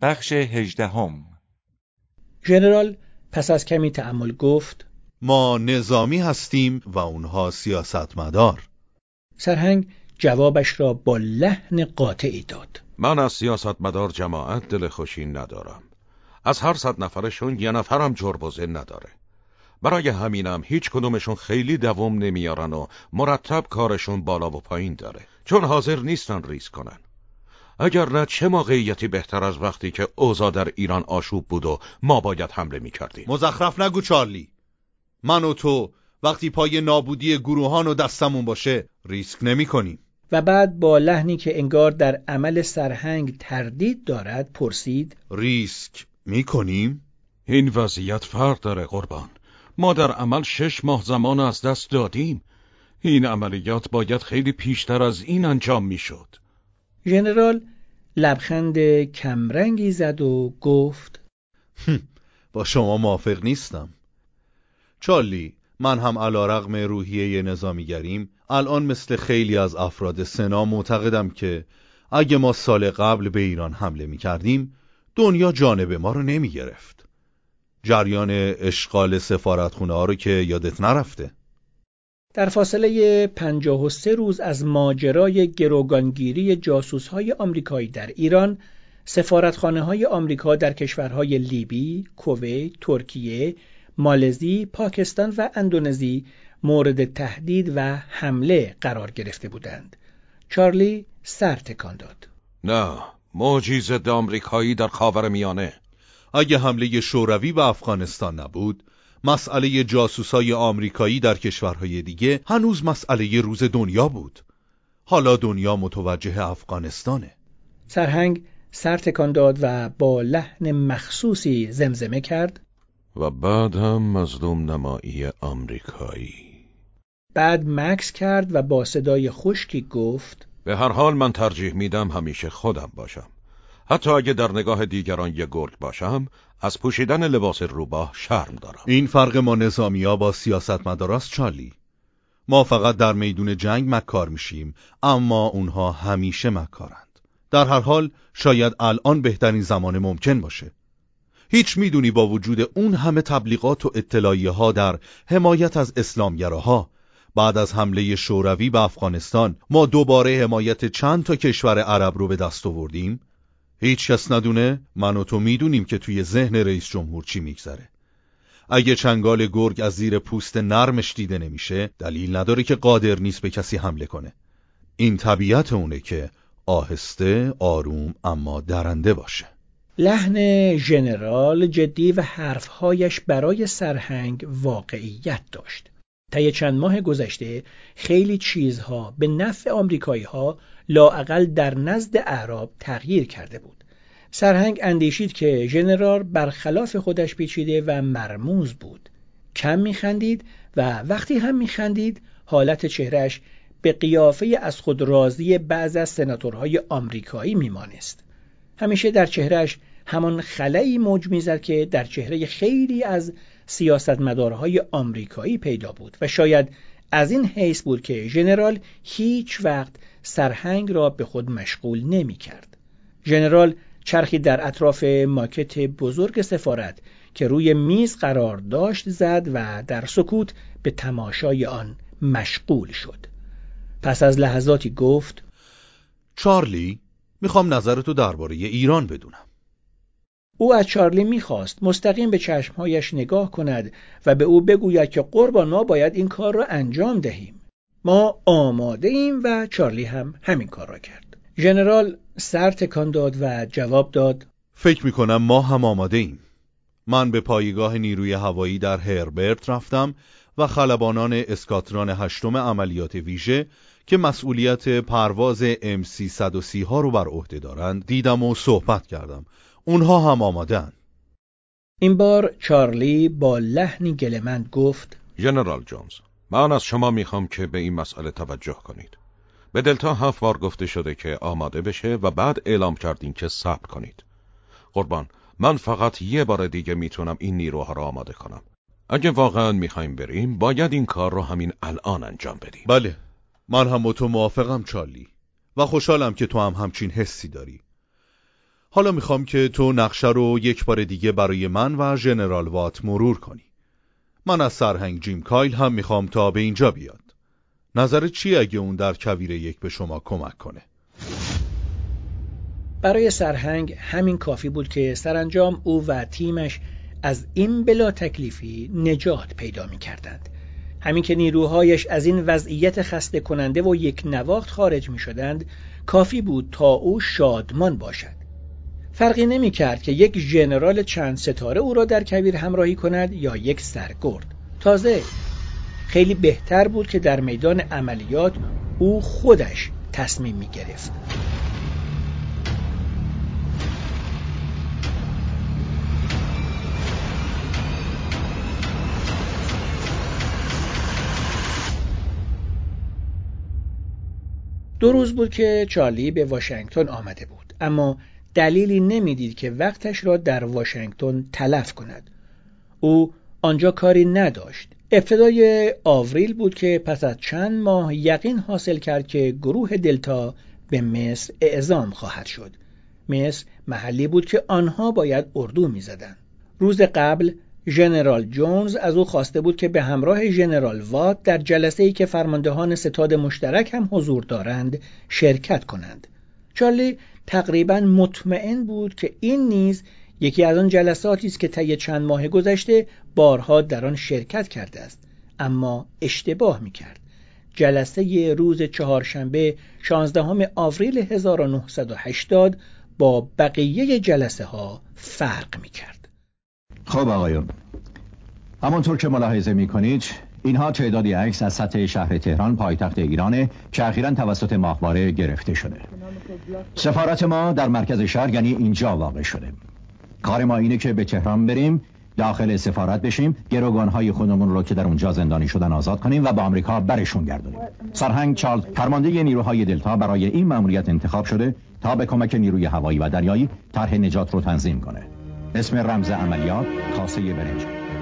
بخش 18. ژنرال پس از کمی تأمل گفت: ما نظامی هستیم و اونها سیاستمدار. سرهنگ جوابش را با لحن قاطعی داد: من از سیاستمدار جماعت دل خوشی ندارم. از هر 100 نفرشون 1 نفرم جربوزه نداره. برای همینم هیچ کدومشون خیلی دوام نمیارن و مرتب کارشون بالا و پایین داره، چون حاضر نیستن ریسک کنن. اگر نه چه موقعیتی بهتر از وقتی که اوضاع در ایران آشوب بود و ما باید حمله میکردیم. مزخرف نگو چارلی. من و تو وقتی پای نابودی گروهان و دستمون باشه ریسک نمی کنیم. و بعد با لحنی که انگار در عمل سرهنگ تردید دارد پرسید: ریسک می کنیم؟ این وضعیت فرق داره قربان. ما در عمل 6 ماه زمان از دست دادیم. این عملیات باید خیلی پیشتر از این انجام میشد. ژنرال لبخند کمرنگی زد و گفت: با شما موافق نیستم. چارلی، من هم علیرغم روحیه نظامیگریم الان مثل خیلی از افراد سنا معتقدم که اگه ما سال قبل به ایران حمله می کردیم دنیا جانب ما رو نمی گرفت. جریان اشغال سفارتخونه ها رو که یادت نرفته. در فاصله 53 روز از ماجرای گروگانگیری جاسوس‌های آمریکایی در ایران، سفارتخانه‌های آمریکا در کشورهای لیبی، کویت، ترکیه، مالزی، پاکستان و اندونزی مورد تهدید و حمله قرار گرفته بودند. چارلی سر تکان داد. نه، معجزه آمریکایی در خاورمیانه. اگه حمله شوروی به افغانستان نبود، مسئله جاسوسای آمریکایی در کشورهای دیگه هنوز مسئله روز دنیا بود. حالا دنیا متوجه افغانستانه. سرهنگ سر تکان داد و با لحن مخصوصی زمزمه کرد: و بعد هم مظلوم نمایی آمریکایی. بعد مکث کرد و با صدای خشکی گفت: به هر حال من ترجیح میدم همیشه خودم باشم. حتی اگه در نگاه دیگران یه گرگ باشم، از پوشیدن لباس روباه شرم دارم. این فرق ما نظامی‌ها با سیاستمداراست چارلی. ما فقط در میدون جنگ مکار میشیم، اما اونها همیشه مکارند. در هر حال شاید الان بهترین زمان ممکن باشه. هیچ میدونی با وجود اون همه تبلیغات و اطلاعیه ها در حمایت از اسلامگراها، بعد از حمله شوروی به افغانستان ما دوباره حمایت چند تا کشور عرب رو به دست آوردیم؟ هیچ کس ندونه؟ من و تو میدونیم که توی ذهن رئیس جمهور چی میگذره. اگه چنگال گرگ از زیر پوست نرمش دیده نمیشه، دلیل نداره که قادر نیست به کسی حمله کنه. این طبیعت اونه که آهسته، آروم اما درنده باشه. لحن ژنرال جدی و حرفهایش برای سرهنگ واقعیت داشت. طی چند ماه گذشته خیلی چیزها به نفع آمریکایی‌ها لااقل در نزد اعراب تغییر کرده بود. سرهنگ اندیشید که ژنرال برخلاف خودش پیچیده و مرموز بود. کم می‌خندید و وقتی هم می‌خندید حالت چهرهش به قیافه از خود راضی بعض از سناتورهای آمریکایی میمانست. همیشه در چهرهش همان خلایی موج می‌زد که در چهره خیلی از سیاستمدارهای آمریکایی پیدا بود و شاید از این حیث بود که ژنرال هیچ وقت سرهنگ را به خود مشغول نمی‌کرد. ژنرال چرخی در اطراف ماکت بزرگ سفارت که روی میز قرار داشت زد و در سکوت به تماشای آن مشغول شد. پس از لحظاتی گفت: چارلی، میخوام نظرتو درباره ایران بدونم. او از چارلی میخواست مستقیم به چشمهایش نگاه کند و به او بگوید که قربان ما باید این کار را انجام دهیم. ما آماده ایم و چارلی هم همین کار را کرد. ژنرال سر تکان داد و جواب داد: فکر میکنم ما هم آماده ایم. من به پایگاه نیروی هوایی در هربرت رفتم و خلبانان اسکاتران 8 عملیات ویژه که مسئولیت پرواز MC-130 ها رو بر عهده دارند دیدم و صحبت کردم. اونها هم آماده‌اند. این بار چارلی با لحنی گله‌مند گفت: ژنرال جونز، من از شما میخوام که به این مسئله توجه کنید. به دلتا 7 بار گفته شده که آماده بشه و بعد اعلام کردین که صبر کنید. قربان، من فقط یه بار دیگه میتونم این نیروها رو آماده کنم. اگه واقعا میخوایم بریم باید این کار رو همین الان انجام بدیم. بله، من هم با تو موافقم چارلی و خوشحالم که تو هم همچین حسی داری. حالا میخوام که تو نقشه رو یک بار دیگه برای من و ژنرال وات مرور کنی. من از سرهنگ جیم کایل هم میخوام تا به اینجا بیاد. نظرت چیه اگه اون در کویر 1 به شما کمک کنه؟ برای سرهنگ همین کافی بود که سرانجام او و تیمش از این بلا تکلیفی نجات پیدا می کردند. همین که نیروهایش از این وضعیت خسته کننده و یک نواخت خارج می شدند، کافی بود تا او شادمان باشد. فرقی نمی کرد که یک ژنرال چند ستاره او را در کویر همراهی کند یا یک سرگرد. تازه خیلی بهتر بود که در میدان عملیات او خودش تصمیم می گرفت. دو روز بود که چارلی به واشنگتن آمده بود، اما دلیلی نمیدید که وقتش را در واشنگتن تلف کند. او آنجا کاری نداشت. ابتدای آوریل بود که پس از چند ماه یقین حاصل کرد که گروه دلتا به مصر اعزام خواهد شد. مصر محلی بود که آنها باید اردو می‌زدند. روز قبل ژنرال جونز از او خواسته بود که به همراه ژنرال وات در جلسه‌ای که فرماندهان ستاد مشترک هم حضور دارند شرکت کنند. چارلی تقریباً مطمئن بود که این نیز یکی از آن جلساتی است که طی چند ماه گذشته بارها در آن شرکت کرده است، اما اشتباه می‌کرد. جلسه روز چهارشنبه 16 آوریل 1980 با بقیه جلسه ها فرق می‌کرد. خب آقایون، همونطور که ملاحظه می‌کنید اینها تعدادی عکس از سطح شهر تهران پایتخت ایرانه که اخیراً توسط ماهواره گرفته شده. سفارت ما در مرکز شهر، یعنی اینجا واقع شده. کار ما اینه که به تهران بریم، داخل سفارت بشیم، گروگان‌های خودمون رو که در اونجا زندانی شدن آزاد کنیم و با آمریکا برشون گردونیم. سرهنگ چارلز فرمانده نیروهای دلتا برای این مأموریت انتخاب شده تا به کمک نیروی هوایی و دریایی طرح نجات رو تنظیم کنه. اسم رمز عملیات کاسه برنج.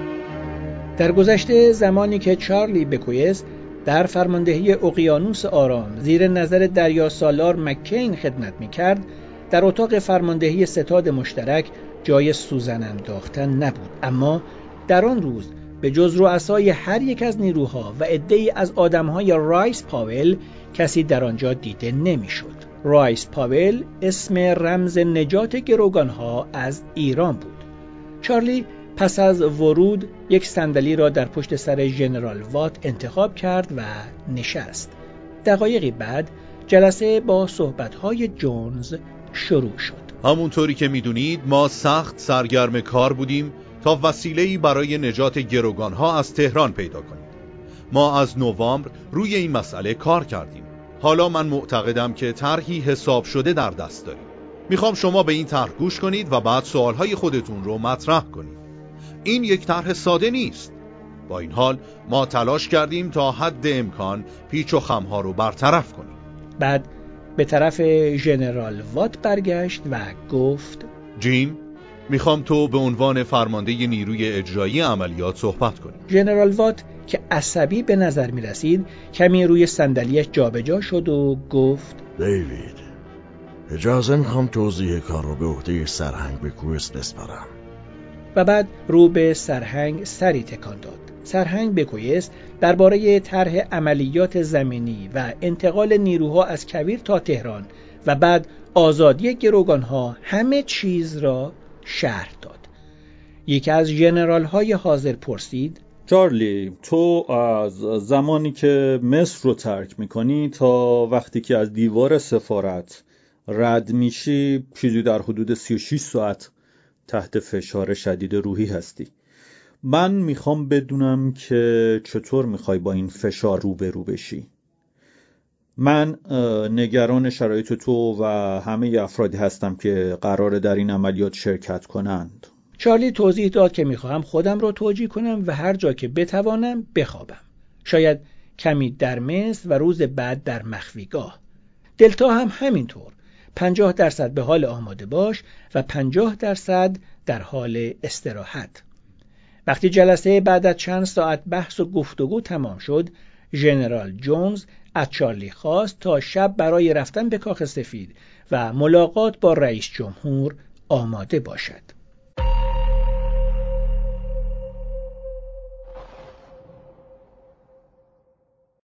در گذشته زمانی که چارلی بکویس در فرماندهی اقیانوس آرام زیر نظر دریا سالار مککین خدمت می‌کرد، در اتاق فرماندهی ستاد مشترک جای سوزن انداختن نبود، اما در آن روز به جز رؤسای هر یک از نیروها و عده‌ای از آدم‌های رایس پاول کسی در آنجا دیده نمی‌شد. رایس پاول اسم رمز نجات گروگان‌ها از ایران بود. چارلی پس از ورود یک صندلی را در پشت سر ژنرال وات انتخاب کرد و نشست. دقایقی بعد جلسه با صحبت‌های جونز شروع شد. همونطوری که میدونید ما سخت سرگرم کار بودیم تا وسیله‌ای برای نجات گروگان‌ها از تهران پیدا کنیم. ما از نوامبر روی این مسئله کار کردیم. حالا من معتقدم که طرحی حساب شده در دست داریم. میخوام شما به این طرح گوش کنید و بعد سوالهای خودتون رو مطرح کنید. این یک طرح ساده نیست. با این حال ما تلاش کردیم تا حد امکان پیچ و خم‌ها رو برطرف کنیم. بعد به طرف ژنرال وات برگشت و گفت: جیم، میخوام تو به عنوان فرمانده نیروی اجرایی عملیات صحبت کنی. ژنرال وات که عصبی به نظر می رسید کمی روی صندلیش جابجا شد و گفت: دیوید، اجازه میخوام توضیح کار رو به عهده سرهنگ بکویس بسپارم. و بعد رو به سرهنگ سری تکان داد. سرهنگ بکویس درباره طرح عملیات زمینی و انتقال نیروها از کویر تا تهران و بعد آزادی گروگانها همه چیز را شرح داد. یکی از ژنرال‌های حاضر پرسید: چارلی، تو از زمانی که مصر رو ترک میکنی تا وقتی که از دیوار سفارت رد میشی چیزی در حدود 36 ساعت تحت فشار شدید روحی هستی. من میخوام بدونم که چطور میخوای با این فشار روبرو بشی. من نگران شرایط تو و همه افرادی هستم که قراره در این عملیات شرکت کنند. چارلی توضیح داد که میخواهم خودم رو توجیه کنم و هر جا که بتوانم بخوابم. شاید کمی در مصر و روز بعد در مخفیگاه. دلتا هم همینطور. 50% به حال آماده باش و 50% در حال استراحت. وقتی جلسه بعد از چند ساعت بحث و گفتگو تمام شد، ژنرال جونز از چارلی خواست تا شب برای رفتن به کاخ سفید و ملاقات با رئیس جمهور آماده باشد.